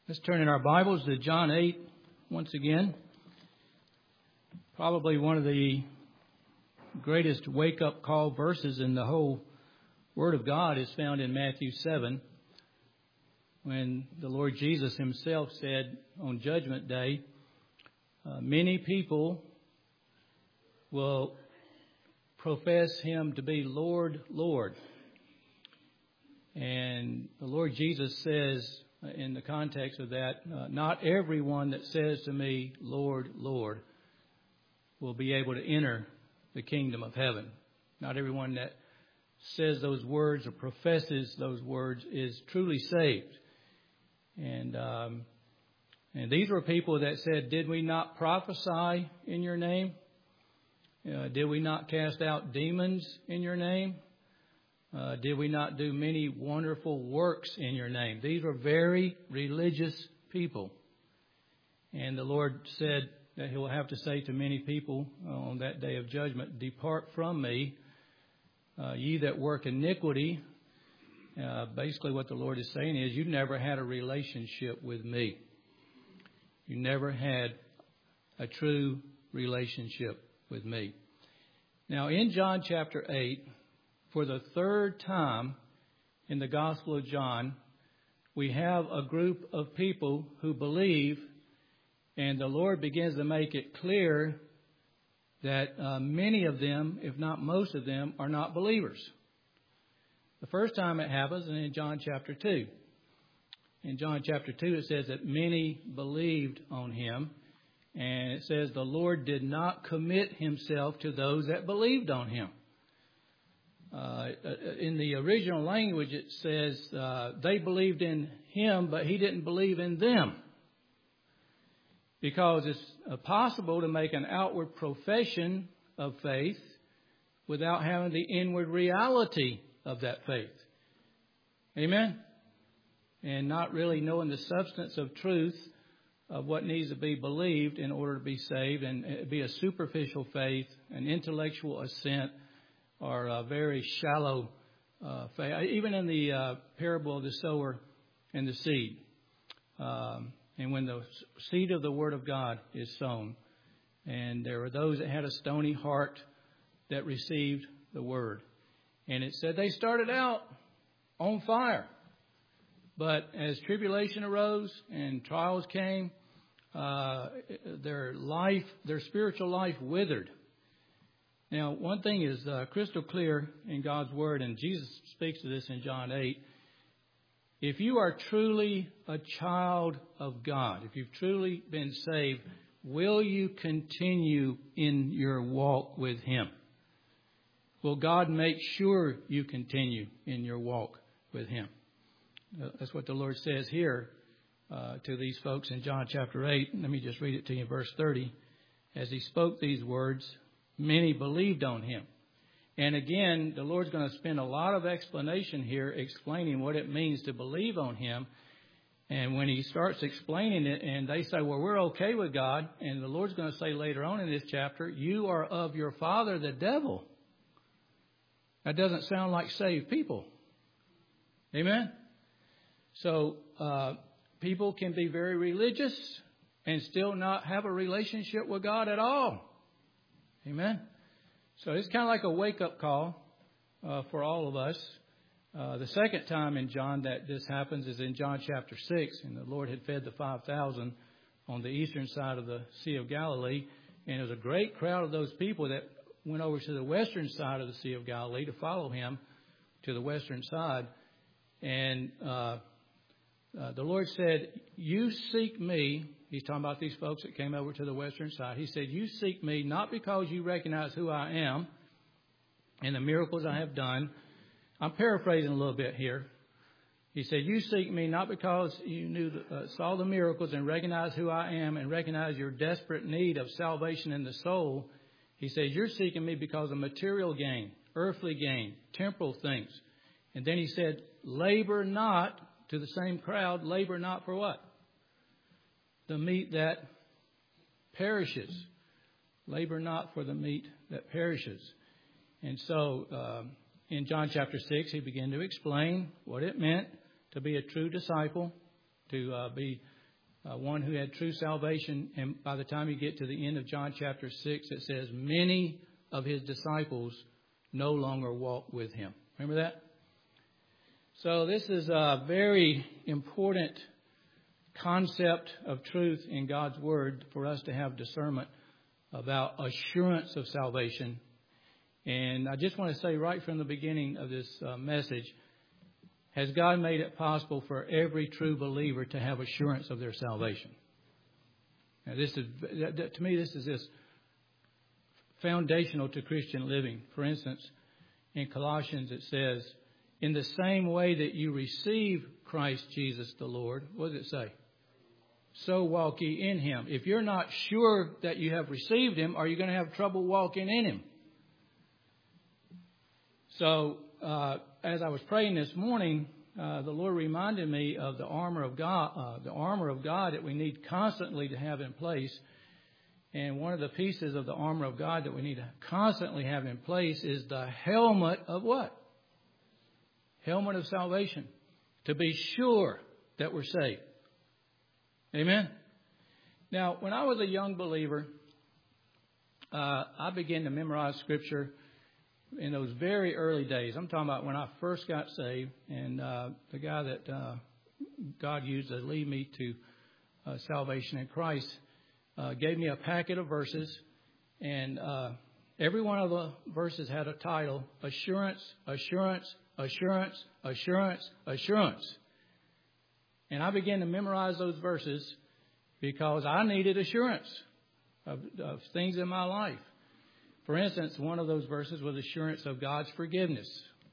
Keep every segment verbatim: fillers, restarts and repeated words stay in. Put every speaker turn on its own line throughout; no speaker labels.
Let's turn in our Bibles to John eight once again. Probably one of the greatest wake-up call verses in the whole Word of God is found in Matthew seven, when the Lord Jesus himself said on Judgment Day, uh, many people will profess him to be Lord, Lord. And the Lord Jesus says, in the context of that, uh, not everyone that says to me, Lord, Lord, will be able to enter the kingdom of heaven. Not everyone that says those words or professes those words is truly saved. And um, and these were people that said, did we not prophesy in your name? Uh, did we not cast out demons in your name? Uh, did we not do many wonderful works in your name? These were very religious people. And the Lord said that he will have to say to many people on that day of judgment, depart from me, uh, ye that work iniquity. Uh, basically what the Lord is saying is you never had a relationship with me. You never had a true relationship with me. Now in John chapter eight, for the third time in the Gospel of John, we have a group of people who believe, and the Lord begins to make it clear that uh, many of them, if not most of them, are not believers. The first time it happens is in John chapter two. In John chapter two, it says that many believed on him, and it says the Lord did not commit himself to those that believed on him. Uh, in the original language, it says uh, they believed in him, but he didn't believe in them. Because it's uh, possible to make an outward profession of faith without having the inward reality of that faith. Amen? And not really knowing the substance of truth of what needs to be believed in order to be saved, and it be a superficial faith, an intellectual assent, or a very shallow uh, faith. Even in the uh, parable of the sower and the seed. Um, and when the seed of the Word of God is sown, and there were those that had a stony heart that received the Word. And it said they started out on fire. But as tribulation arose and trials came, uh, their life, their spiritual life withered. Now, one thing is uh, crystal clear in God's Word, and Jesus speaks to this in John eight. If you are truly a child of God, if you've truly been saved, will you continue in your walk with Him? Will God make sure you continue in your walk with Him? Uh, that's what the Lord says here uh, to these folks in John chapter eight. Let me just read it to you in verse thirty. As He spoke these words, many believed on him. And again, the Lord's going to spend a lot of explanation here explaining what it means to believe on him. And when he starts explaining it and they say, well, we're okay with God. And the Lord's going to say later on in this chapter, you are of your father, the devil. That doesn't sound like saved people. Amen? So uh, people can be very religious and still not have a relationship with God at all. Amen. So it's kind of like a wake-up call uh, for all of us. Uh, the second time in John that this happens is in John chapter six. And the Lord had fed the five thousand on the eastern side of the Sea of Galilee. And there was a great crowd of those people that went over to the western side of the Sea of Galilee to follow him to the western side. And uh, uh, the Lord said, you seek me. He's talking about these folks that came over to the western side. He said, you seek me not because you recognize who I am and the miracles I have done. I'm paraphrasing a little bit here. He said, you seek me not because you knew the, uh, saw the miracles and recognize who I am and recognize your desperate need of salvation in the soul. He says, you're seeking me because of material gain, earthly gain, temporal things. And then he said, labor not, to the same crowd, labor not for what? The meat that perishes. Labor not for the meat that perishes. And so um, in John chapter six, he began to explain what it meant to be a true disciple to uh, be uh, one who had true salvation. And by the time you get to the end of John chapter six, it says many of his disciples no longer walk with him. Remember that? So this is a very important concept of truth in God's Word for us to have discernment about assurance of salvation. And I just want to say right from the beginning of this uh, message, has God made it possible for every true believer to have assurance of their salvation? Now, this is, to me, this is this foundational to Christian living. For instance, in Colossians it says, in the same way that you receive Christ Jesus the Lord, what does it say? So walk ye in him. If you're not sure that you have received him, are you going to have trouble walking in him? So, uh, as I was praying this morning, uh, the Lord reminded me of the armor of God, uh, the armor of God that we need constantly to have in place. And one of the pieces of the armor of God that we need to constantly have in place is the helmet of what? Helmet of salvation. To be sure that we're saved. Amen? Now, when I was a young believer, uh, I began to memorize Scripture in those very early days. I'm talking about when I first got saved, and uh, the guy that uh, God used to lead me to uh, salvation in Christ uh, gave me a packet of verses, and uh, every one of the verses had a title: Assurance, Assurance, Assurance, Assurance, Assurance. And I began to memorize those verses because I needed assurance of, of things in my life. For instance, one of those verses was assurance of God's forgiveness.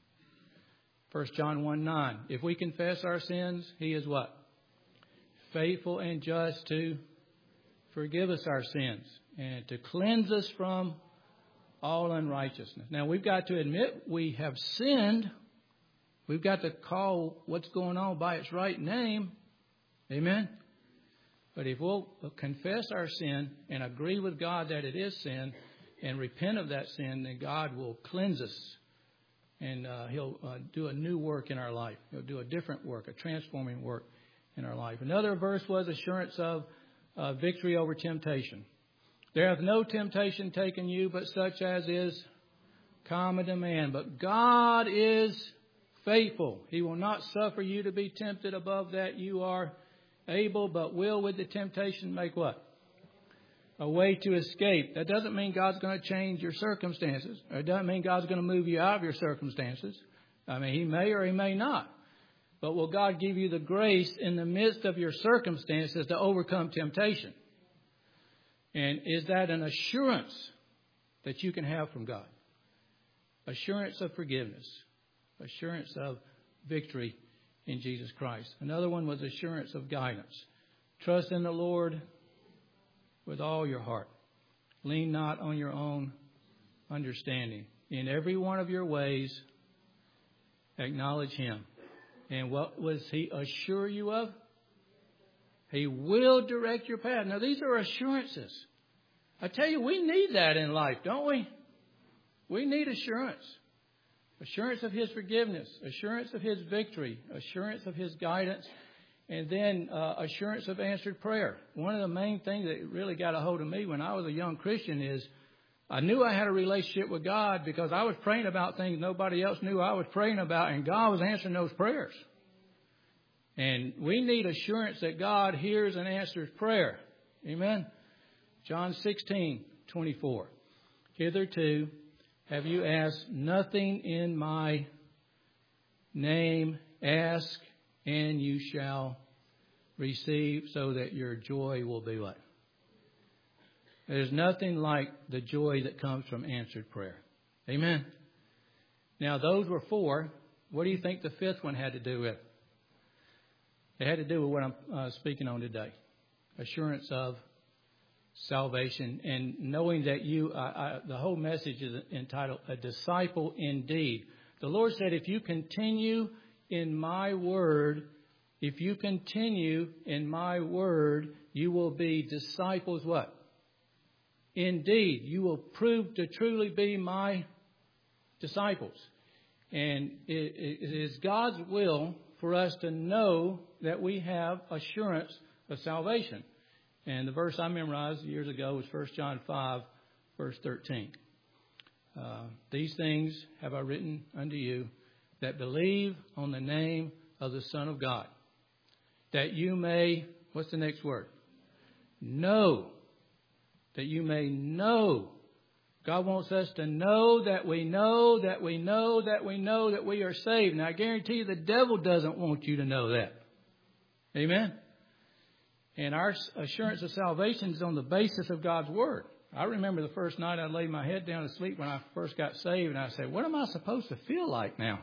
First John one nine. If we confess our sins, he is what? Faithful and just to forgive us our sins and to cleanse us from all unrighteousness. Now, we've got to admit we have sinned. We've got to call what's going on by its right name. Amen? But if we'll confess our sin and agree with God that it is sin and repent of that sin, then God will cleanse us. And uh, He'll uh, do a new work in our life. He'll do a different work, a transforming work in our life. Another verse was assurance of uh, victory over temptation. There hath no temptation taken you, but such as is common to man. But God is faithful. He will not suffer you to be tempted above that you are able, but will with the temptation make what? A way to escape. That doesn't mean God's going to change your circumstances. Or it doesn't mean God's going to move you out of your circumstances. I mean, He may or He may not. But will God give you the grace in the midst of your circumstances to overcome temptation? And is that an assurance that you can have from God? Assurance of forgiveness. Assurance of victory in Jesus Christ. Another one was assurance of guidance. Trust in the Lord with all your heart. Lean not on your own understanding. In every one of your ways, acknowledge Him. And what was He assure you of? He will direct your path. Now, these are assurances. I tell you, we need that in life, don't we? We need assurance. Assurance of His forgiveness, assurance of His victory, assurance of His guidance, and then uh, assurance of answered prayer. One of the main things that really got a hold of me when I was a young Christian is I knew I had a relationship with God because I was praying about things nobody else knew I was praying about, and God was answering those prayers. And we need assurance that God hears and answers prayer. Amen? John sixteen twenty-four. Hitherto have you asked nothing in my name? Ask, and you shall receive, so that your joy will be what? There's nothing like the joy that comes from answered prayer. Amen? Now, those were four. What do you think the fifth one had to do with? It had to do with what I'm uh, speaking on today. Assurance of salvation and knowing that you, uh, I, the whole message is entitled, A Disciple Indeed. The Lord said, if you continue in my word, if you continue in my word, you will be disciples what? Indeed, you will prove to truly be my disciples. And it, it is God's will for us to know that we have assurance of salvation. And the verse I memorized years ago was First John five, verse thirteen. Uh, These things have I written unto you that believe on the name of the Son of God, that you may, what's the next word? Know. That you may know. God wants us to know that we know, that we know, that we know that we are saved. Now, I guarantee you the devil doesn't want you to know that. Amen? And our assurance of salvation is on the basis of God's Word. I remember the first night I laid my head down to sleep when I first got saved, and I said, what am I supposed to feel like now?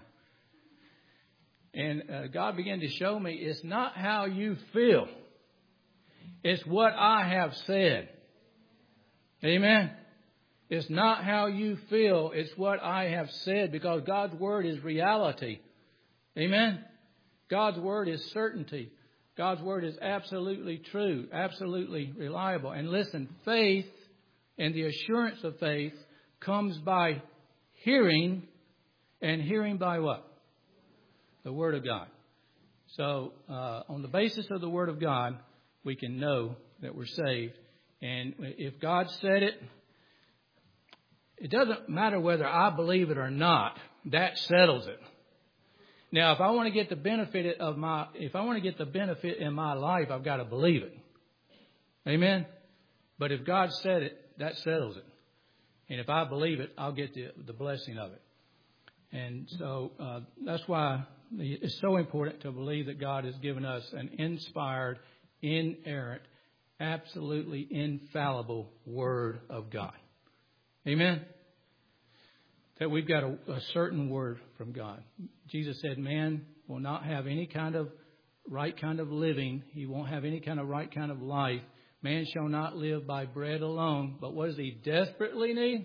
And uh, God began to show me it's not how you feel. It's what I have said. Amen? It's not how you feel. It's what I have said, because God's Word is reality. Amen? God's Word is certainty. God's Word is absolutely true, absolutely reliable. And listen, faith and the assurance of faith comes by hearing, and hearing by what? The Word of God. So, uh, on the basis of the Word of God, we can know that we're saved. And if God said it, it doesn't matter whether I believe it or not. That settles it. Now, if I want to get the benefit of my, if I want to get the benefit in my life, I've got to believe it. Amen. But if God said it, that settles it. And if I believe it, I'll get the, the blessing of it. And so uh, that's why it's so important to believe that God has given us an inspired, inerrant, absolutely infallible Word of God. Amen. That we've got a, a certain word from God. Jesus said man will not have any kind of right kind of living. He won't have any kind of right kind of life. Man shall not live by bread alone. But what does he desperately need?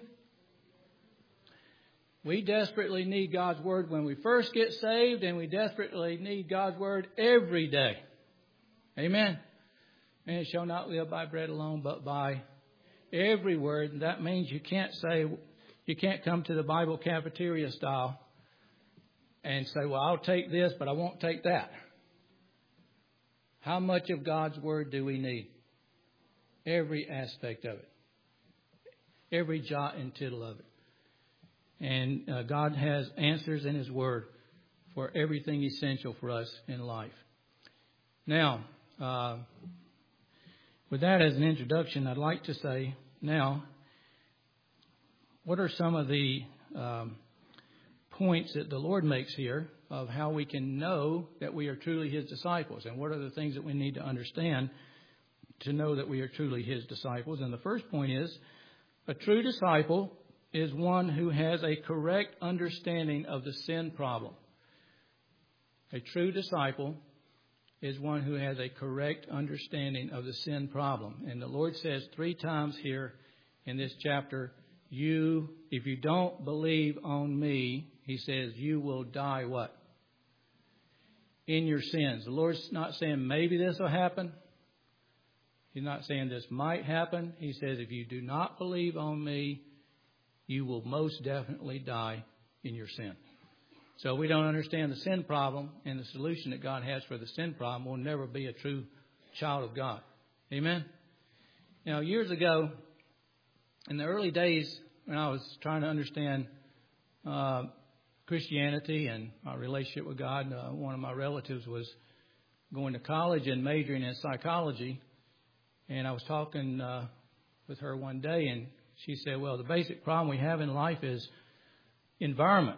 We desperately need God's Word when we first get saved, and we desperately need God's Word every day. Amen. Man shall not live by bread alone, but by every word. And that means you can't say, you can't come to the Bible cafeteria style and say, well, I'll take this, but I won't take that. How much of God's Word do we need? Every aspect of it. Every jot and tittle of it. And uh, God has answers in His Word for everything essential for us in life. Now, uh, with that as an introduction, I'd like to say now, what are some of the um, points that the Lord makes here of how we can know that we are truly His disciples? And what are the things that we need to understand to know that we are truly His disciples? And the first point is, a true disciple is one who has a correct understanding of the sin problem. A true disciple is one who has a correct understanding of the sin problem. And the Lord says three times here in this chapter, you, if you don't believe on me, He says, you will die what? In your sins. The Lord's not saying maybe this will happen. He's not saying this might happen. He says, if you do not believe on me, you will most definitely die in your sin. So we don't understand the sin problem, and the solution that God has for the sin problem will never be a true child of God. Amen? Now, years ago, in the early days when I was trying to understand uh, Christianity and my relationship with God, uh, one of my relatives was going to college and majoring in psychology. And I was talking uh, with her one day, and she said, well, the basic problem we have in life is environment.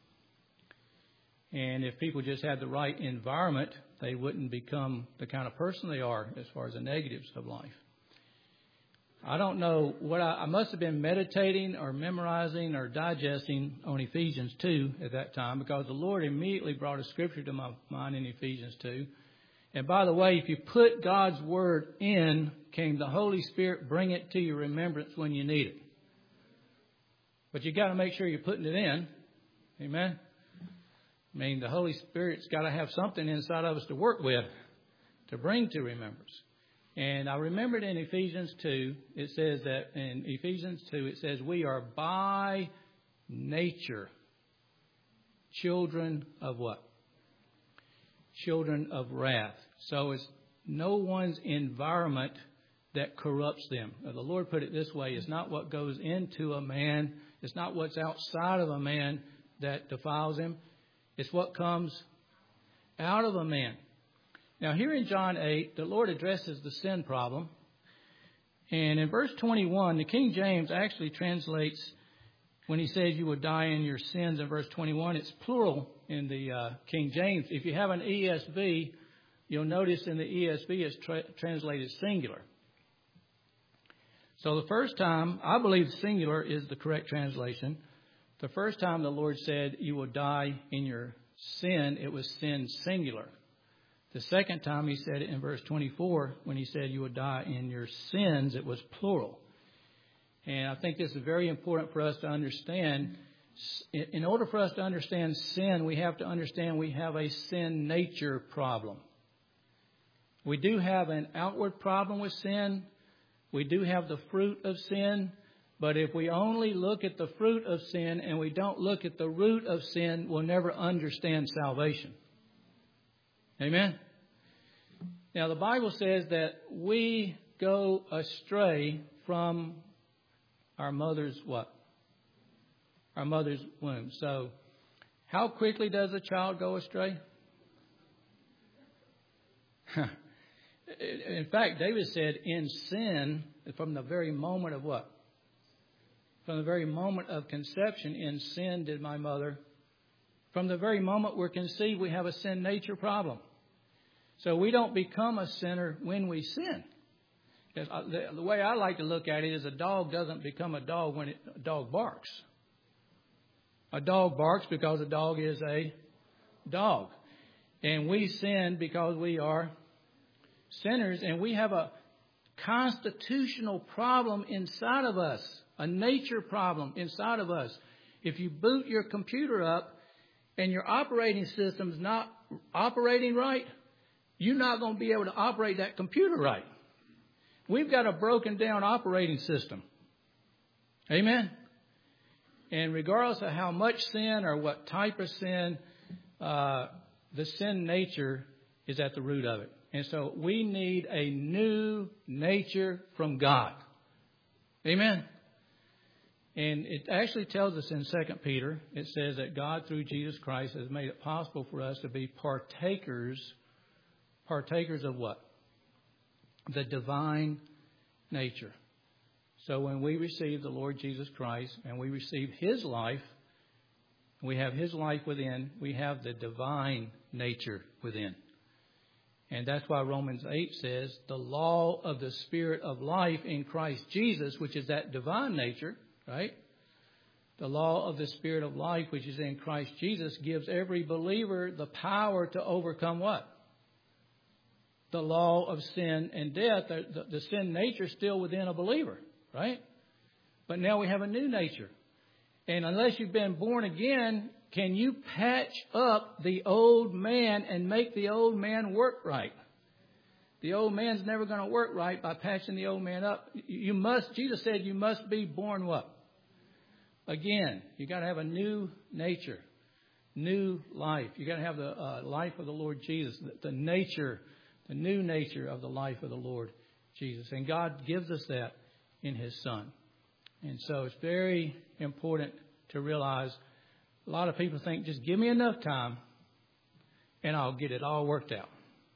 And if people just had the right environment, they wouldn't become the kind of person they are as far as the negatives of life. I don't know what I, I must have been meditating or memorizing or digesting on Ephesians two at that time, because the Lord immediately brought a scripture to my mind in Ephesians two. And by the way, if you put God's Word in, can the Holy Spirit bring it to your remembrance when you need it? But you got to make sure you're putting it in. Amen. I mean, the Holy Spirit's got to have something inside of us to work with, to bring to remembrance. And I remembered in Ephesians two, it says that in Ephesians two, it says we are by nature children of what? children of wrath. So it's no one's environment that corrupts them. Now, the Lord put it this way: it's not what goes into a man, it's not what's outside of a man that defiles him, it's what comes out of a man. Now, here in John eight, the Lord addresses the sin problem. And in verse twenty-one, the King James actually translates, when he says you will die in your sins in verse twenty-one, it's plural in the uh, King James. If you have an E S V, you'll notice in the E S V it's tra- translated singular. So the first time, I believe singular is the correct translation. The first time the Lord said you will die in your sin, it was sin singular. The second time he said it in verse twenty-four, when he said you will die in your sins, it was plural. And I think this is very important for us to understand. In order for us to understand sin, we have to understand we have a sin nature problem. We do have an outward problem with sin. We do have the fruit of sin. But if we only look at the fruit of sin and we don't look at the root of sin, we'll never understand salvation. Amen? Now, the Bible says that we go astray from our mother's what? Our mother's womb. So, how quickly does a child go astray? In fact, David said, in sin, from the very moment of what? From the very moment of conception, in sin did my mother. From the very moment we're conceived, we have a sin nature problem. So we don't become a sinner when we sin. The, the way I like to look at it is a dog doesn't become a dog when it, a dog barks. A dog barks because a dog is a dog. And we sin because we are sinners. And we have a constitutional problem inside of us, a nature problem inside of us. If you boot your computer up and your operating system is not operating right, you're not going to be able to operate that computer right. We've got a broken down operating system. Amen? And regardless of how much sin or what type of sin, uh, the sin nature is at the root of it. And so we need a new nature from God. Amen? And it actually tells us in Second Peter, it says that God through Jesus Christ has made it possible for us to be partakers, partakers of what? The divine nature. So when we receive the Lord Jesus Christ and we receive His life, we have His life within, we have the divine nature within. And that's why Romans eight says the law of the Spirit of life in Christ Jesus, which is that divine nature, right? The law of the Spirit of life, which is in Christ Jesus, gives every believer the power to overcome what? The law of sin and death. The, the, the sin nature is still within a believer, right? But now we have a new nature. And unless you've been born again, can you patch up the old man and make the old man work right? The old man's never going to work right by patching the old man up. You must, Jesus said, you must be born what? Again. You got to have a new nature, new life. You got to have the uh, life of the Lord Jesus, the, the nature, the new nature of the life of the Lord Jesus. And God gives us that in His Son. And so it's very important to realize a lot of people think, just give me enough time and I'll get it all worked out.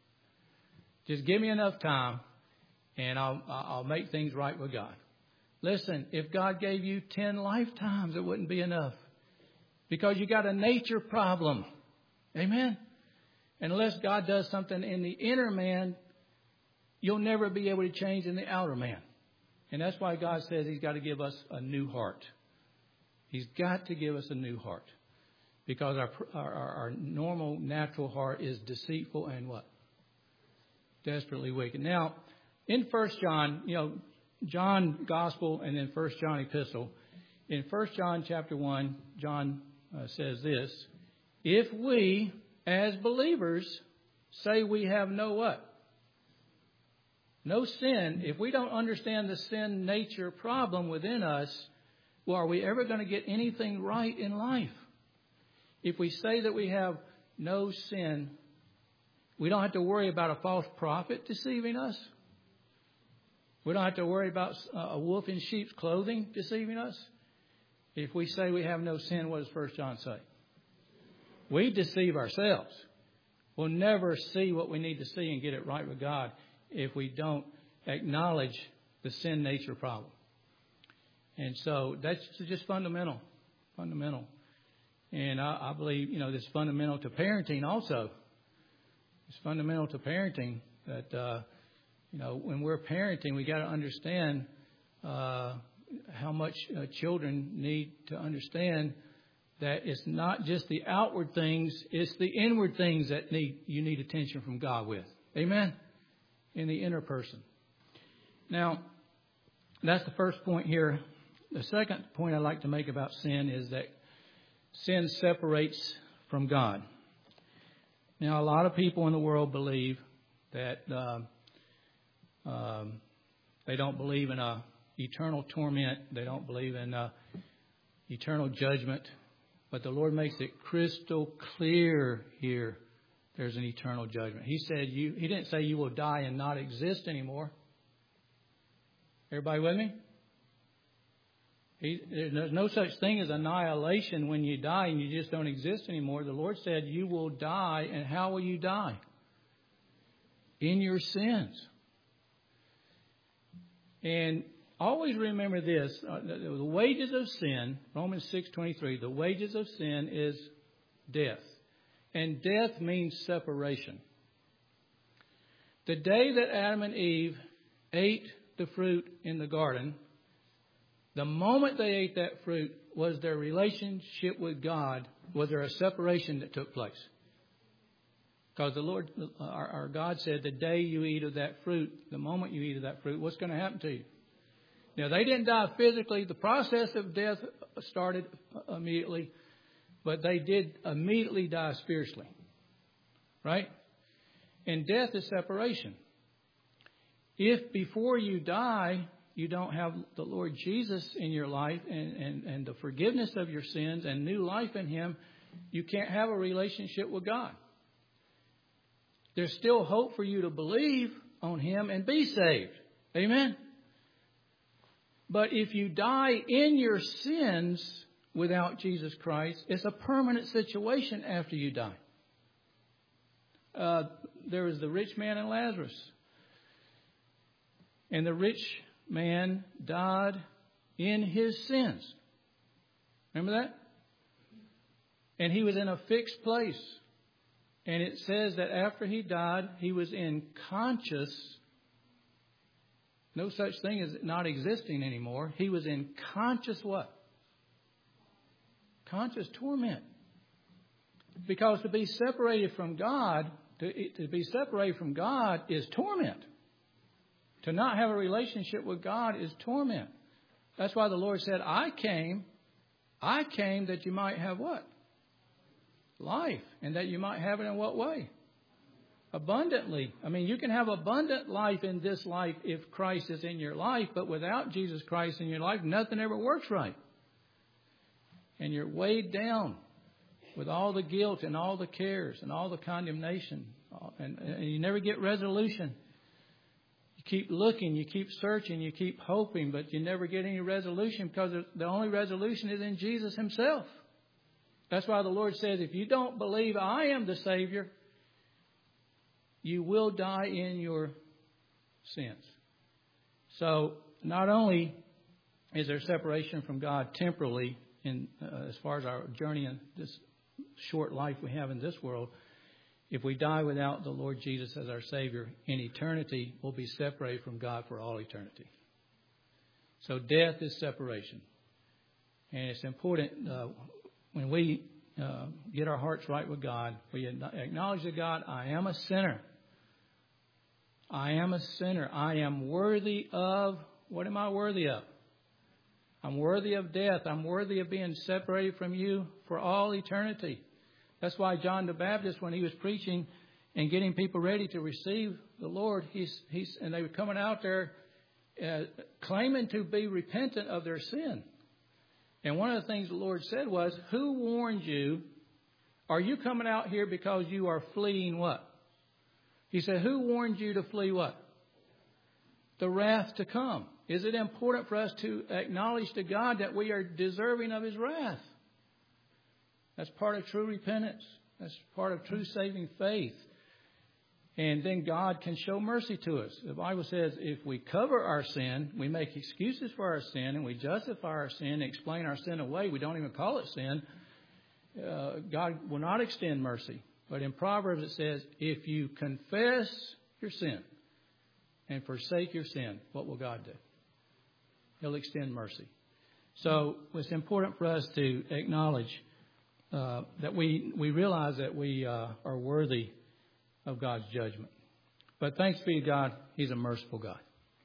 Just give me enough time and I'll, I'll make things right with God. Listen, if God gave you ten lifetimes, it wouldn't be enough. Because you got a nature problem. Amen? And unless God does something in the inner man, you'll never be able to change in the outer man. And that's why God says He's got to give us a new heart. He's got to give us a new heart. Because our, our, our normal, natural heart is deceitful and what? Desperately wicked. Now, in First John, you know, John Gospel and then First John Epistle. In First John chapter one, John uh, says this: if we, as believers, say we have no what? No sin. If we don't understand the sin nature problem within us, well, are we ever going to get anything right in life? If we say that we have no sin We don't have to worry about a false prophet deceiving us. We don't have to worry about a wolf in sheep's clothing deceiving us. If we say we have no sin, what does First John say? We deceive ourselves. We'll never see what we need to see and get it right with God if we don't acknowledge the sin nature problem. And so that's just fundamental, fundamental. And I, I believe, you know, this is fundamental to parenting also. It's fundamental to parenting that, uh, you know, when we're parenting, we got to understand uh, how much uh, children need to understand that it's not just the outward things, it's the inward things that need you need attention from God with. Amen? In the inner person. Now, that's the first point here. The second point I'd like to make about sin is that sin separates from God. Now, a lot of people in the world believe that uh, um, they don't believe in a eternal torment. They don't believe in uh, eternal judgment. But the Lord makes it crystal clear here. There's an eternal judgment. He said you. He didn't say you will die and not exist anymore. Everybody with me? He, there's no such thing as annihilation when you die and you just don't exist anymore. The Lord said you will die, and how will you die? In your sins. And always remember this, uh, the, the wages of sin, Romans six twenty-three, the wages of sin is death. And death means separation. The day that Adam and Eve ate the fruit in the garden, the moment they ate that fruit was their relationship with God, was there a separation that took place. Because the Lord, our, our God said, the day you eat of that fruit, the moment you eat of that fruit, what's going to happen to you? Now, they didn't die physically. The process of death started immediately. But they did immediately die spiritually. Right? And death is separation. If before you die, you don't have the Lord Jesus in your life and, and, and the forgiveness of your sins and new life in Him, you can't have a relationship with God. There's still hope for you to believe on Him and be saved. Amen? But if you die in your sins without Jesus Christ, it's a permanent situation after you die. Uh, there was the rich man and Lazarus. And the rich man died in his sins. Remember that? And he was in a fixed place. And it says that after he died, he was in conscious, no such thing as not existing anymore. He was in conscious what? Conscious torment. Because to be separated from God, to, to be separated from God is torment. To not have a relationship with God is torment. That's why the Lord said, I came, I came that you might have what? Life. And that you might have it in what way? Abundantly. I mean, you can have abundant life in this life if Christ is in your life, but without Jesus Christ in your life, nothing ever works right. And you're weighed down with all the guilt and all the cares and all the condemnation. And, and you never get resolution. You keep looking, you keep searching, you keep hoping, but you never get any resolution because the only resolution is in Jesus Himself. That's why the Lord says, if you don't believe I am the Savior, you will die in your sins. So not only is there separation from God temporally in uh, as far as our journey in this short life we have in this world, if we die without the Lord Jesus as our Savior, in eternity we'll be separated from God for all eternity. So death is separation. And it's important uh, when we uh, get our hearts right with God, we acknowledge to God, I am a sinner. I am a sinner. I am worthy of, what am I worthy of? I'm worthy of death. I'm worthy of being separated from you for all eternity. That's why John the Baptist, when he was preaching and getting people ready to receive the Lord, he's, he's, and they were coming out there uh, claiming to be repentant of their sin. And one of the things the Lord said was, who warned you? Are you coming out here because you are fleeing what? He said, who warned you to flee what? The wrath to come. Is it important for us to acknowledge to God that we are deserving of His wrath? That's part of true repentance. That's part of true saving faith. And then God can show mercy to us. The Bible says if we cover our sin, we make excuses for our sin, and we justify our sin, explain our sin away, we don't even call it sin, uh, God will not extend mercy. But in Proverbs it says, if you confess your sin and forsake your sin, what will God do? He'll extend mercy. So it's important for us to acknowledge uh, that we, we realize that we uh, are worthy of God's judgment. But thanks be to God, He's a merciful God.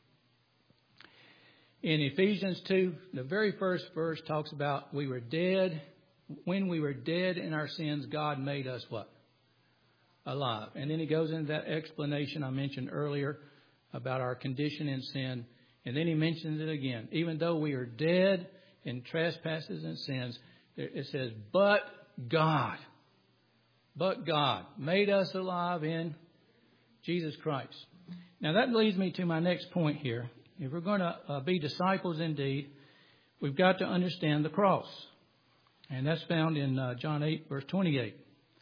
In Ephesians two, the very first verse talks about we were dead. When we were dead in our sins, God made us what? Alive. And then he goes into that explanation I mentioned earlier about our condition in sin. And then he mentions it again. Even though we are dead in trespasses and sins, it says, but God. But God made us alive in Jesus Christ. Now that leads me to my next point here. If we're going to uh, be disciples indeed, we've got to understand the cross. And that's found in uh, John eight, verse twenty-eight.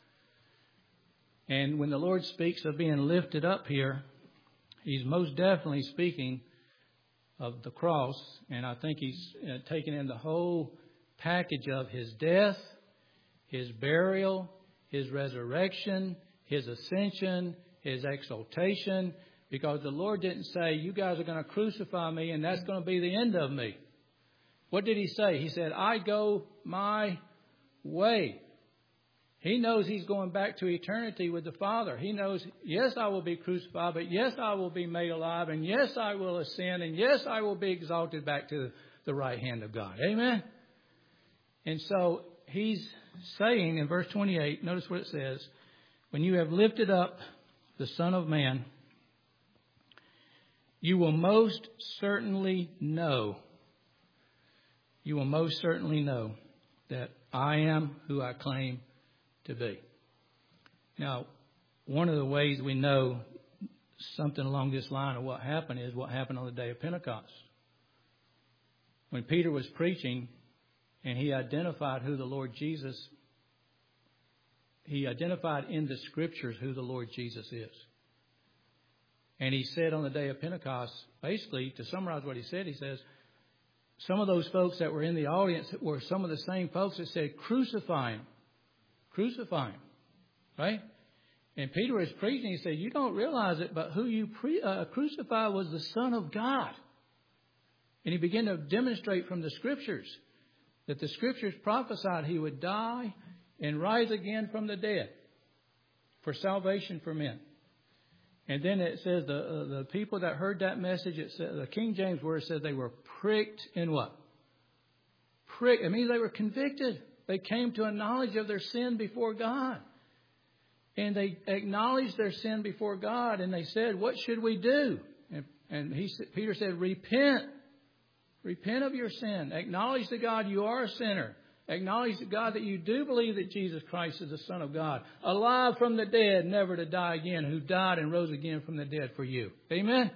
And when the Lord speaks of being lifted up here, He's most definitely speaking of the cross. And I think He's uh, taken in the whole package of His death, His burial, His resurrection, His ascension, His exaltation. Because the Lord didn't say, you guys are going to crucify me and that's going to be the end of me. What did He say? He said, I go my way. He knows He's going back to eternity with the Father. He knows, yes, I will be crucified, but yes, I will be made alive, and yes, I will ascend, and yes, I will be exalted back to the right hand of God. Amen? And so He's saying in verse twenty-eight, notice what it says, when you have lifted up the Son of Man, you will most certainly know, you will most certainly know that I am who I claim to be. Now, one of the ways we know something along this line of what happened is what happened on the day of Pentecost. When Peter was preaching and he identified who the Lord Jesus, he identified in the Scriptures who the Lord Jesus is. And he said on the day of Pentecost, basically, to summarize what he said, he says, some of those folks that were in the audience were some of the same folks that said, crucify Him. Crucify Him. Right? And Peter was preaching. He said, you don't realize it, but who you pre- uh, crucified was the Son of God. And he began to demonstrate from the Scriptures that the Scriptures prophesied He would die and rise again from the dead for salvation for men. And then it says the uh, the people that heard that message, it said, the King James word says they were pricked in what? Pricked. It means they were convicted. They came to a knowledge of their sin before God. And they acknowledged their sin before God. And they said, what should we do? And, and he, Peter said, repent. Repent of your sin. Acknowledge to God you are a sinner. Acknowledge to God that you do believe that Jesus Christ is the Son of God, alive from the dead, never to die again, who died and rose again from the dead for you. Amen?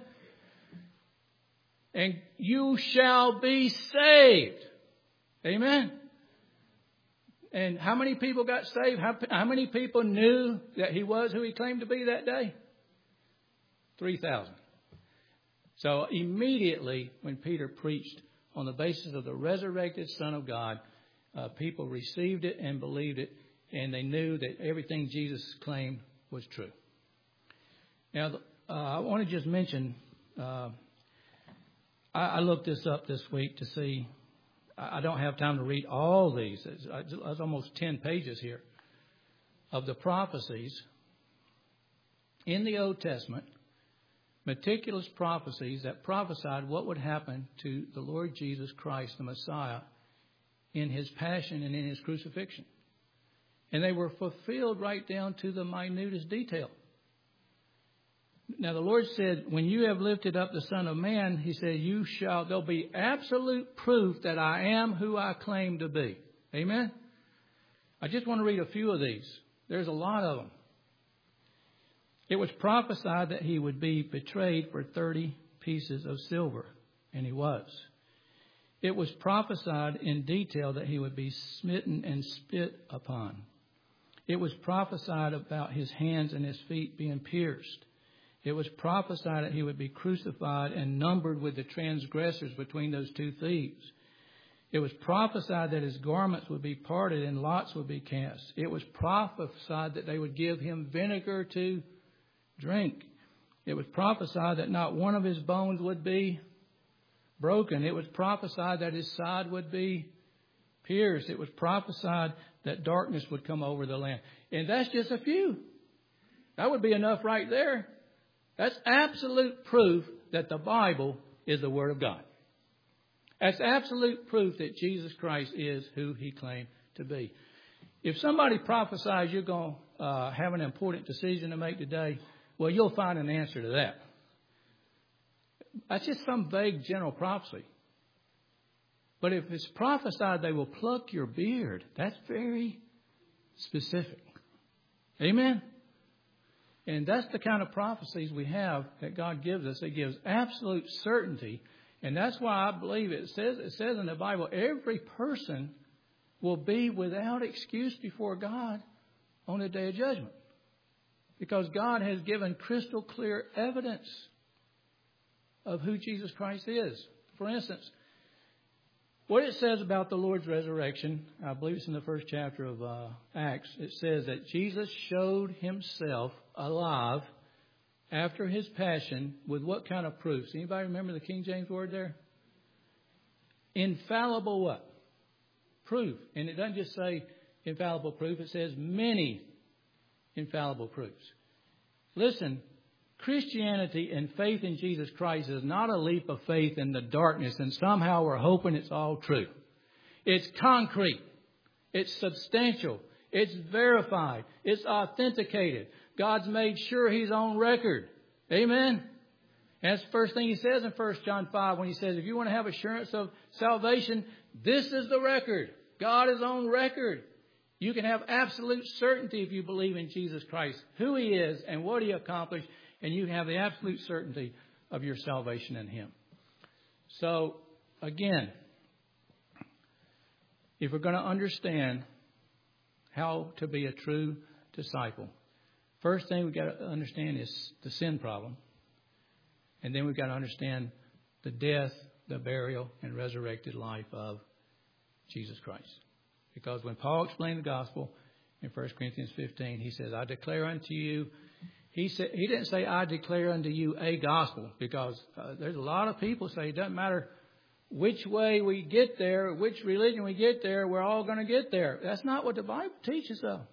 And you shall be saved. Amen? And how many people got saved? How, how many people knew that He was who He claimed to be that day? three thousand. So immediately when Peter preached on the basis of the resurrected Son of God, Uh, people received it and believed it, and they knew that everything Jesus claimed was true. Now, uh, I want to just mention, uh, I, I looked this up this week to see, I, I don't have time to read all these. It's, it's almost ten pages here of the prophecies in the Old Testament, meticulous prophecies that prophesied what would happen to the Lord Jesus Christ, the Messiah, in His passion and in His crucifixion. And they were fulfilled right down to the minutest detail. Now the Lord said, when you have lifted up the Son of Man, He said, you shall, there'll be absolute proof that I am who I claim to be. Amen? I just want to read a few of these. There's a lot of them. It was prophesied that he would be betrayed for thirty pieces of silver, and he was. It was prophesied in detail that he would be smitten and spit upon. It was prophesied about his hands and his feet being pierced. It was prophesied that he would be crucified and numbered with the transgressors between those two thieves. It was prophesied that his garments would be parted and lots would be cast. It was prophesied that they would give him vinegar to drink. It was prophesied that not one of his bones would be broken. It was prophesied that his side would be pierced. It was prophesied that darkness would come over the land. And that's just a few. That would be enough right there. That's absolute proof that the Bible is the Word of God. That's absolute proof that Jesus Christ is who he claimed to be. If somebody prophesies you're going to uh, have an important decision to make today, well, you'll find an answer to that. That's just some vague general prophecy. But if it's prophesied they will pluck your beard, that's very specific. Amen? And that's the kind of prophecies we have that God gives us. It gives absolute certainty. And that's why I believe it says, it says in the Bible, every person will be without excuse before God on the day of judgment. Because God has given crystal clear evidence of who Jesus Christ is. For instance, what it says about the Lord's resurrection, I believe it's in the first chapter of uh, Acts, it says that Jesus showed himself alive after his passion with what kind of proofs? Anybody remember the King James word there? Infallible what? Proof. And it doesn't just say infallible proof. It says many infallible proofs. Listen, Christianity and faith in Jesus Christ is not a leap of faith in the darkness and somehow we're hoping it's all true. It's concrete. It's substantial. It's verified. It's authenticated. God's made sure he's on record. Amen? And that's the first thing he says in First John five when he says, if you want to have assurance of salvation, this is the record. God is on record. You can have absolute certainty if you believe in Jesus Christ, who he is and what he accomplished, and you have the absolute certainty of your salvation in him. So, again, if we're going to understand how to be a true disciple, first thing we've got to understand is the sin problem. And then we've got to understand the death, the burial, and resurrected life of Jesus Christ. Because when Paul explained the gospel in First Corinthians fifteen, he says, I declare unto you, he said, he didn't say, I declare unto you a gospel, because uh, there's a lot of people say it doesn't matter which way we get there, which religion we get there, we're all going to get there. That's not what the Bible teaches, though.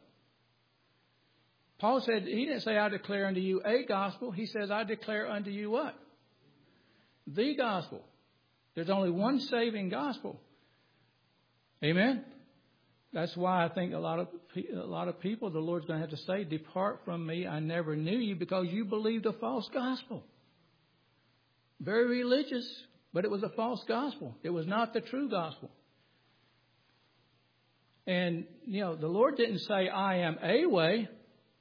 Paul said, he didn't say, I declare unto you a gospel. He says, I declare unto you what? The gospel. There's only one saving gospel. Amen? That's why I think a lot of a lot of people, the Lord's going to have to say, depart from me, I never knew you, because you believed a false gospel. Very religious, but it was a false gospel. It was not the true gospel. And, you know, the Lord didn't say, I am a way.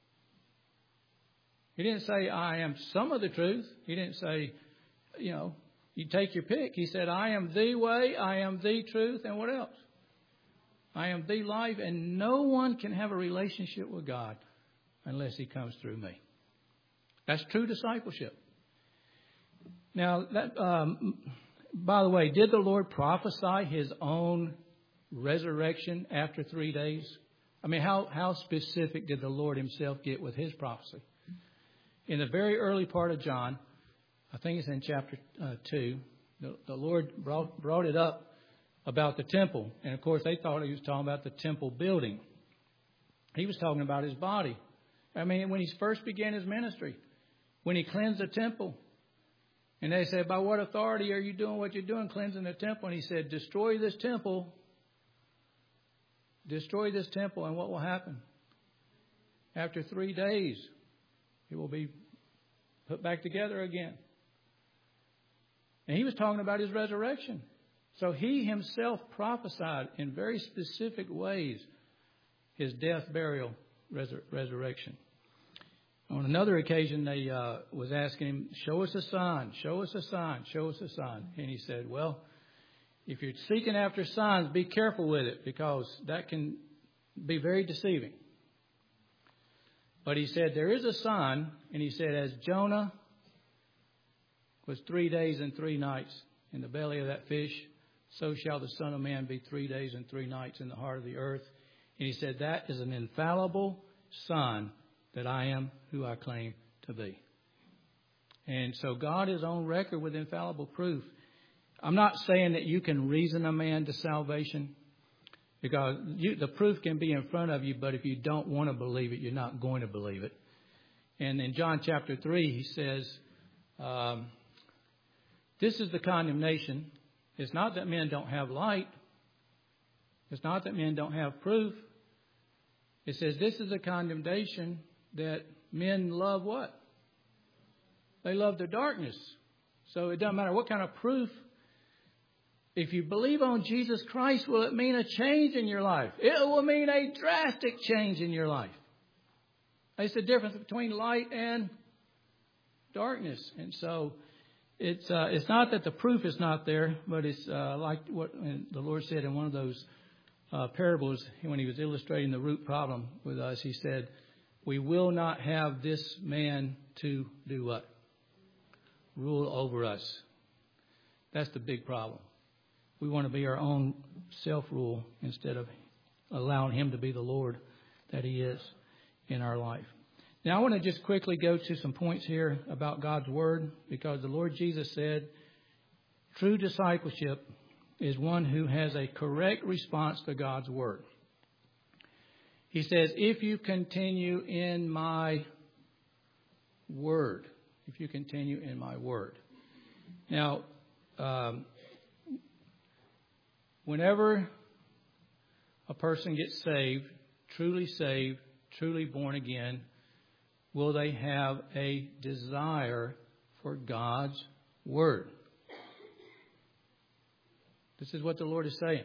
He didn't say, I am some of the truth. He didn't say, you know, you take your pick. He said, I am the way, I am the truth, and what else? I am the life, and no one can have a relationship with God unless he comes through me. That's true discipleship. Now, that, um, by the way, did the Lord prophesy his own resurrection after three days? I mean, how, how specific did the Lord himself get with his prophecy? In the very early part of John, I think it's in chapter uh, two, the, the Lord brought, brought it up about the temple. And, of course, they thought he was talking about the temple building. He was talking about his body. I mean, when he first began his ministry, when he cleansed the temple. And they said, by what authority are you doing what you're doing, cleansing the temple? And he said, destroy this temple. Destroy this temple, and what will happen? After three days, it will be put back together again. And he was talking about his resurrection. So he himself prophesied in very specific ways his death, burial, resur- resurrection. On another occasion, they uh, was asking him, show us a sign, show us a sign, show us a sign. And he said, well, if you're seeking after signs, be careful with it because that can be very deceiving. But he said, there is a sign, and he said, as Jonah was three days and three nights in the belly of that fish, so shall the Son of Man be three days and three nights in the heart of the earth. And he said, that is an infallible sign that I am who I claim to be. And so God is on record with infallible proof. I'm not saying that you can reason a man to salvation, because you, the proof can be in front of you, but if you don't want to believe it, you're not going to believe it. And in John chapter three, he says, um, this is the condemnation. It's not that men don't have light. It's not that men don't have proof. It says this is the condemnation that men love what? They love the darkness. So it doesn't matter what kind of proof. If you believe on Jesus Christ, will it mean a change in your life? It will mean a drastic change in your life. It's the difference between light and darkness. And so it's uh, it's not that the proof is not there, but it's uh, like what the Lord said in one of those uh, parables when he was illustrating the root problem with us. He said, we will not have this man to do what? Rule over us. That's the big problem. We want to be our own self-rule instead of allowing him to be the Lord that he is in our life. Now, I want to just quickly go to some points here about God's Word, because the Lord Jesus said true discipleship is one who has a correct response to God's Word. He says, if you continue in my Word, if you continue in my Word. Now, um, whenever a person gets saved, truly saved, truly born again, will they have a desire for God's Word? This is what the Lord is saying.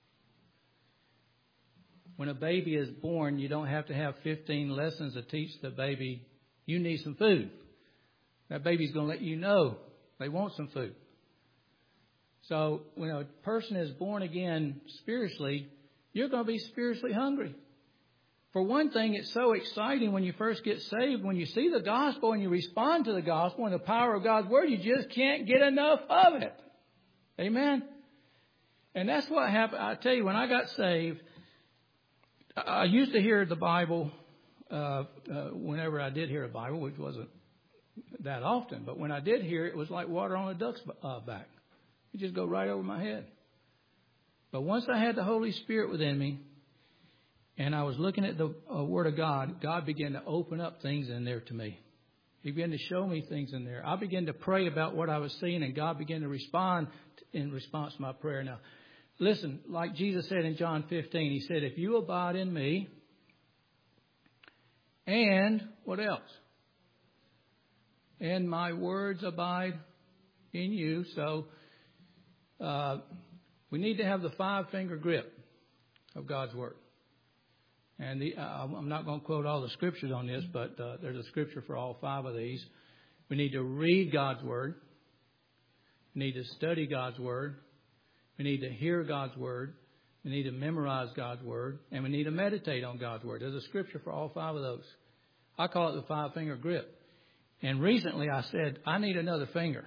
When a baby is born, you don't have to have fifteen lessons to teach the baby, you need some food. That baby's going to let you know they want some food. So when a person is born again spiritually, you're going to be spiritually hungry. For one thing, it's so exciting when you first get saved, when you see the gospel and you respond to the gospel and the power of God's Word, you just can't get enough of it. Amen? And that's what happened. I tell you, when I got saved, I used to hear the Bible uh, uh, whenever I did hear a Bible, which wasn't that often. But when I did hear it, it was like water on a duck's uh, back. It just go right over my head. But once I had the Holy Spirit within me, and I was looking at the uh, Word of God, God began to open up things in there to me. He began to show me things in there. I began to pray about what I was seeing, and God began to respond in response to my prayer. Now, listen, like Jesus said in John fifteen, He said, if you abide in me, and what else? And my words abide in you. So uh, we need to have the five-finger grip of God's Word. And the, uh, I'm not going to quote all the scriptures on this, but uh, there's a scripture for all five of these. We need to read God's Word. We need to study God's Word. We need to hear God's Word. We need to memorize God's Word. And we need to meditate on God's Word. There's a scripture for all five of those. I call it the five-finger grip. And recently I said, I need another finger.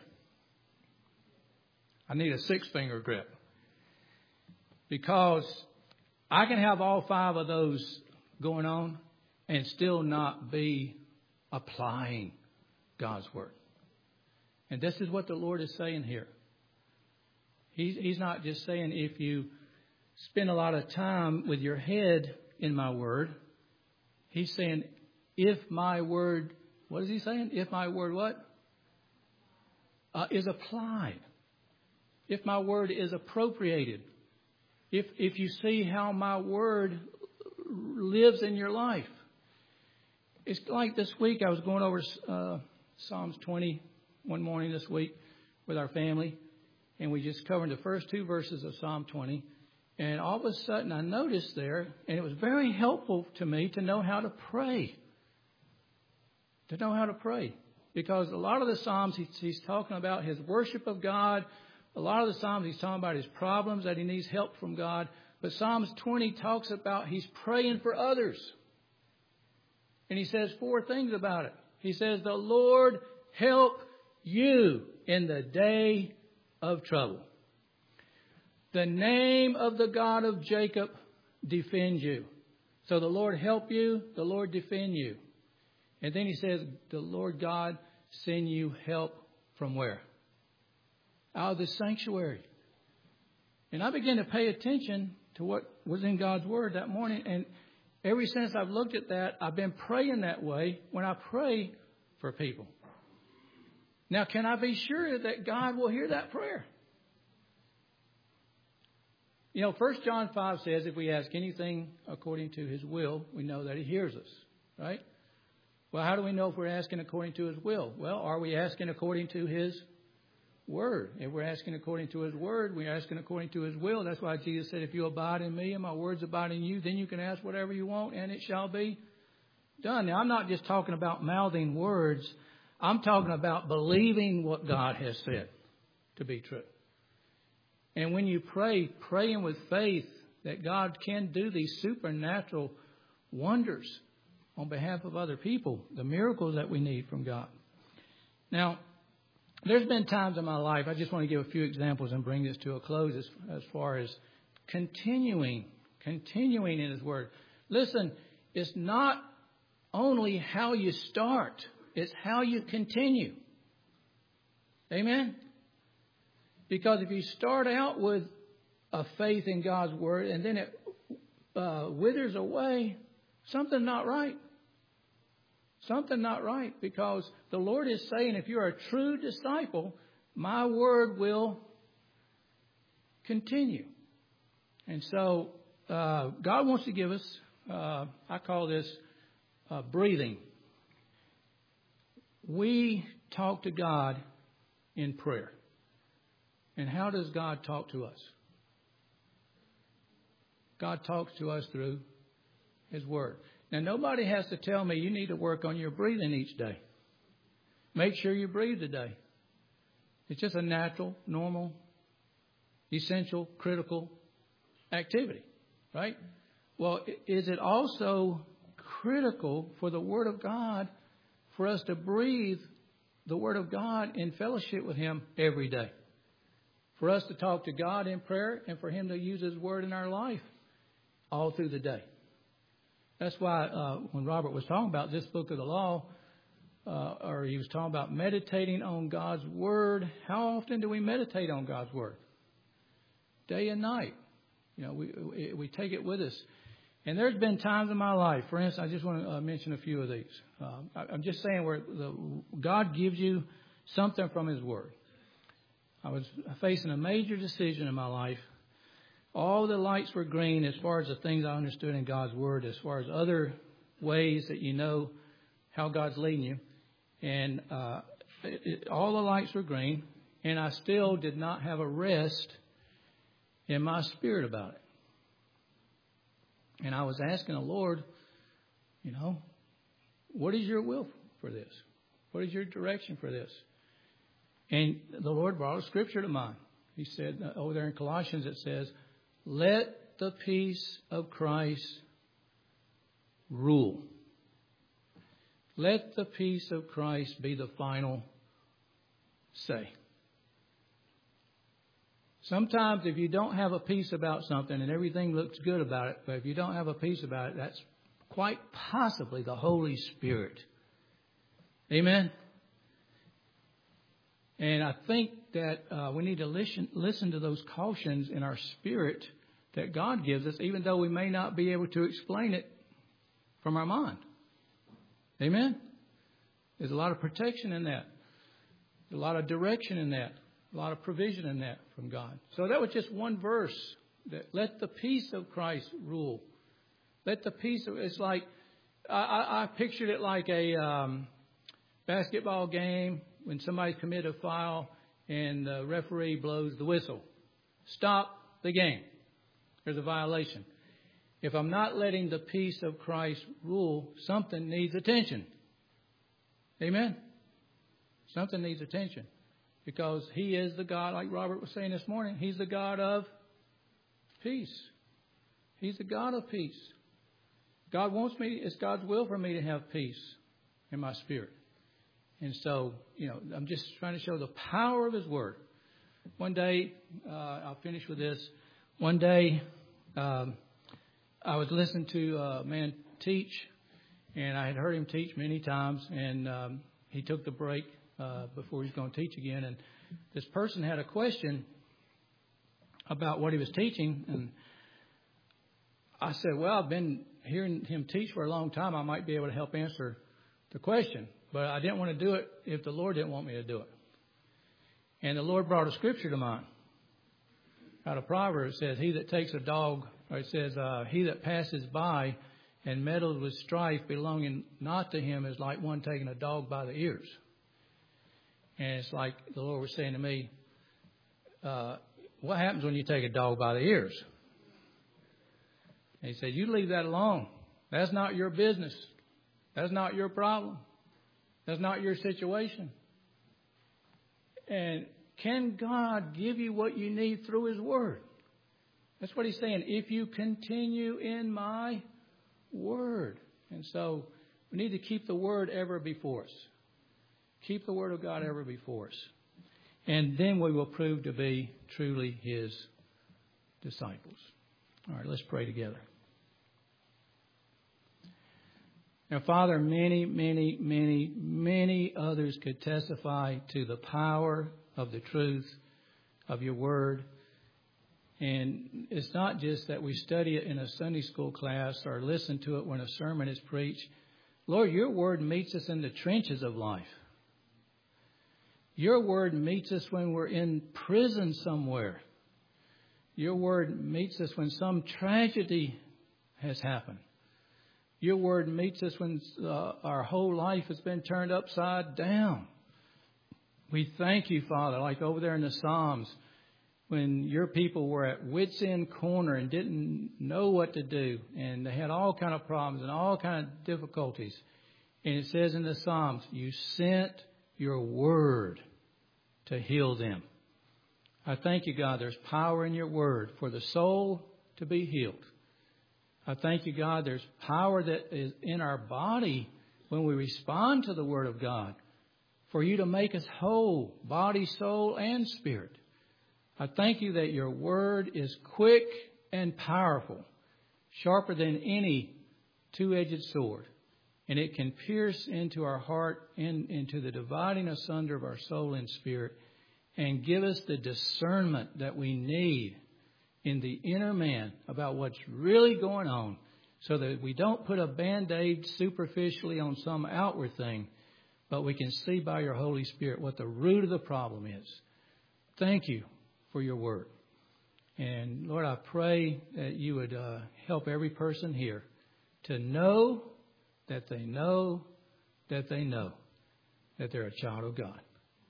I need a six-finger grip. Because I can have all five of those going on and still not be applying God's Word. And this is what the Lord is saying here. He's, he's not just saying if you spend a lot of time with your head in my Word. He's saying if my Word, what is he saying? If my Word what? Uh, is applied. If my Word is appropriated. If if you see how my Word lives in your life. It's like this week I was going over uh, Psalms twenty one morning this week with our family. And we just covered the first two verses of Psalm twenty. And all of a sudden I noticed there, and it was very helpful to me to know how to pray. to know how to pray. Because a lot of the Psalms, he's, he's talking about his worship of God. A lot of the Psalms, he's talking about his problems, that he needs help from God. But Psalms twenty talks about he's praying for others. And he says four things about it. He says, the Lord help you in the day of trouble. The name of the God of Jacob defend you. So the Lord help you, the Lord defend you. And then he says, the Lord God send you help from where? Out of the sanctuary. And I began to pay attention to what was in God's Word that morning. And ever since I've looked at that, I've been praying that way when I pray for people. Now, can I be sure that God will hear that prayer? You know, First John five says if we ask anything according to His will, we know that He hears us, right? Well, how do we know if we're asking according to His will? Well, are we asking according to His Word? If we're asking according to His Word, we're asking according to His will. That's why Jesus said, if you abide in me and my words abide in you, then you can ask whatever you want and it shall be done. Now, I'm not just talking about mouthing words. I'm talking about believing what God has said to be true. And when you pray, praying with faith that God can do these supernatural wonders on behalf of other people, the miracles that we need from God. Now, there's been times in my life, I just want to give a few examples and bring this to a close as, as far as continuing, continuing in His Word. Listen, it's not only how you start, it's how you continue. Amen? Because if you start out with a faith in God's Word and then it uh, withers away, something's not right. Something not right. Because the Lord is saying, if you're a true disciple, my Word will continue. And so uh, God wants to give us, uh, I call this uh, breathing. We talk to God in prayer. And how does God talk to us? God talks to us through His Word. Now, nobody has to tell me you need to work on your breathing each day. Make sure you breathe today. It's just a natural, normal, essential, critical activity, right? Well, is it also critical for the Word of God for us to breathe the Word of God in fellowship with Him every day? For us to talk to God in prayer and for Him to use His Word in our life all through the day. That's why uh, when Robert was talking about this book of the law, uh, or he was talking about meditating on God's Word, how often do we meditate on God's Word? Day and night. You know, we we take it with us. And there's been times in my life, for instance, I just want to uh, mention a few of these. Uh, I, I'm just saying where the, God gives you something from His Word. I was facing a major decision in my life. All the lights were green as far as the things I understood in God's Word, as far as other ways that you know how God's leading you. And uh, it, it, all the lights were green, and I still did not have a rest in my spirit about it. And I was asking the Lord, you know, what is your will for this? What is your direction for this? And the Lord brought a scripture to mind. He said, uh, over there in Colossians, it says, let the peace of Christ rule. Let the peace of Christ be the final say. Sometimes if you don't have a peace about something and everything looks good about it, but if you don't have a peace about it, that's quite possibly the Holy Spirit. Amen? And I think that uh, we need to listen, listen to those cautions in our spirit that God gives us, even though we may not be able to explain it from our mind. Amen? There's a lot of protection in that. There's a lot of direction in that. A lot of provision in that from God. So that was just one verse. That let the peace of Christ rule. Let the peace of, it's like, I, I, I pictured it like a um, basketball game when somebody's committed a foul and the referee blows the whistle. Stop the game. There's a violation. If I'm not letting the peace of Christ rule, something needs attention. Amen? Something needs attention. Because He is the God, like Robert was saying this morning, He's the God of peace. He's the God of peace. God wants me, it's God's will for me to have peace in my spirit. And so, you know, I'm just trying to show the power of His Word. One day, uh, I'll finish with this. One day, um, I was listening to a man teach, and I had heard him teach many times, and um, he took the break uh, before he was going to teach again. And this person had a question about what he was teaching, and I said, well, I've been hearing him teach for a long time. I might be able to help answer the question, but I didn't want to do it if the Lord didn't want me to do it. And the Lord brought a scripture to mind. Out of Proverbs, it says, he that takes a dog, or it says, uh, he that passes by and meddles with strife belonging not to him is like one taking a dog by the ears. And it's like the Lord was saying to me, uh, what happens when you take a dog by the ears? And He said, you leave that alone. That's not your business. That's not your problem. That's not your situation. And can God give you what you need through His Word? That's what He's saying. If you continue in my Word. And so we need to keep the Word ever before us. Keep the Word of God ever before us. And then we will prove to be truly His disciples. All right, let's pray together. Now, Father, many, many, many, many others could testify to the power of the truth of your word. And it's not just that we study it in a Sunday school class or listen to it when a sermon is preached. Lord, your word meets us in the trenches of life. Your word meets us when we're in prison somewhere. Your word meets us when some tragedy has happened. Your word meets us when uh, our whole life has been turned upside down. We thank you, Father, like over there in the Psalms, when your people were at wits' end corner and didn't know what to do, and they had all kind of problems and all kind of difficulties. And it says in the Psalms, you sent your word to heal them. I thank you, God, there's power in your word for the soul to be healed. I thank you, God, there's power that is in our body when we respond to the Word of God for you to make us whole, body, soul, and spirit. I thank you that your Word is quick and powerful, sharper than any two-edged sword, and it can pierce into our heart and into the dividing asunder of our soul and spirit and give us the discernment that we need in the inner man about what's really going on so that we don't put a Band-Aid superficially on some outward thing, but we can see by your Holy Spirit what the root of the problem is. Thank you for your word. And Lord, I pray that you would uh, help every person here to know that they know that they know that they're a child of God.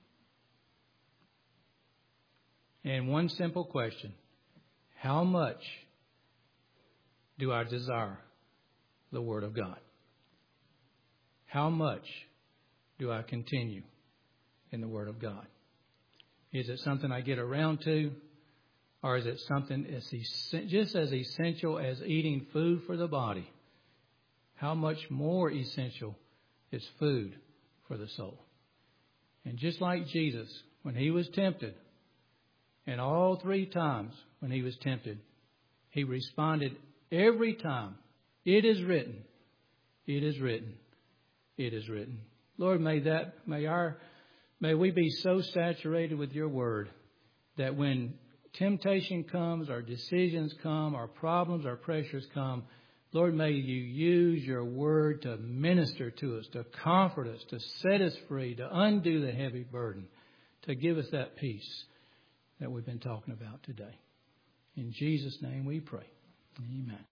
And one simple question. How much do I desire the Word of God? How much do I continue in the Word of God? Is it something I get around to? Or is it something as just as essential as eating food for the body? How much more essential is food for the soul? And just like Jesus, when he was tempted, and all three times when he was tempted, he responded every time, it is written, it is written, it is written. Lord, may that, may our, may we be so saturated with your word that when temptation comes, our decisions come, our problems, our pressures come, Lord, may you use your word to minister to us, to comfort us, to set us free, to undo the heavy burden, to give us that peace that we've been talking about today. In Jesus' name we pray. Amen.